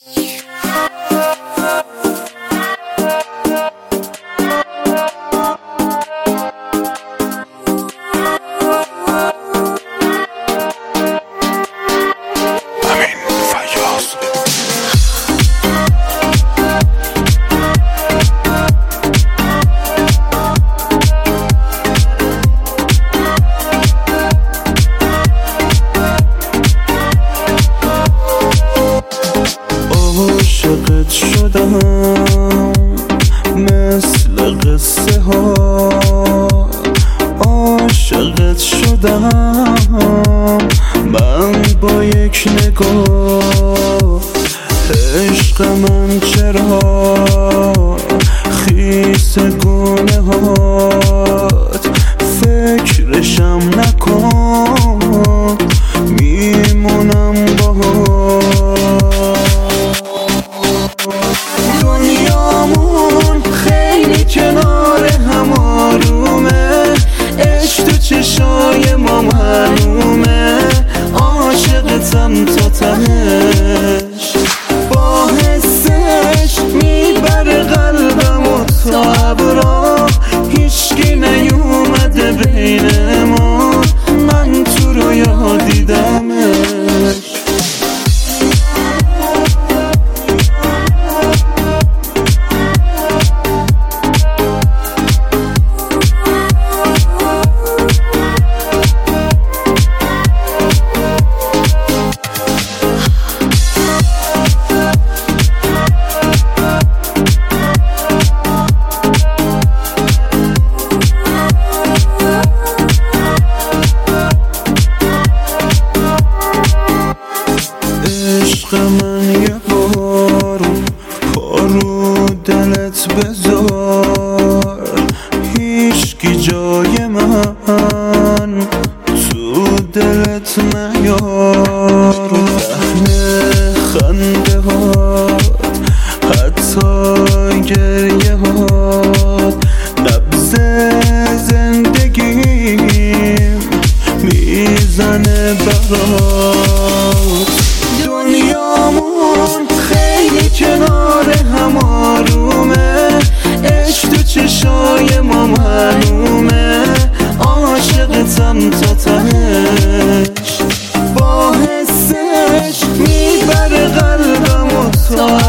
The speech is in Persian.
عاشقت شدم مثل قصه ها، عاشقت شدم من با یک نگاه. عشق من چرا خیس گونه هات، فکرشم نکن میمونم باهات. دنیامون خیلی کنار هم آرومه، عشق تو چشای ما معلومه، عاشقتم تا تهش، با حسش میبره قلبم و تا ابرا، هیچکی نیومده بین ما، من تو رویا دیدمش. عشق من یه بار پارو دلت بذار، هیچکی جای من تو دلت نیار. لحن خنده هات حتی گریه هات، نبض زندگیم میزنه برات. دنیامون خیلی کنار هم آرومه، عشق تو چشای ما معلومه، عاشقتم تا تهش، با حسش میبره قلبم و تا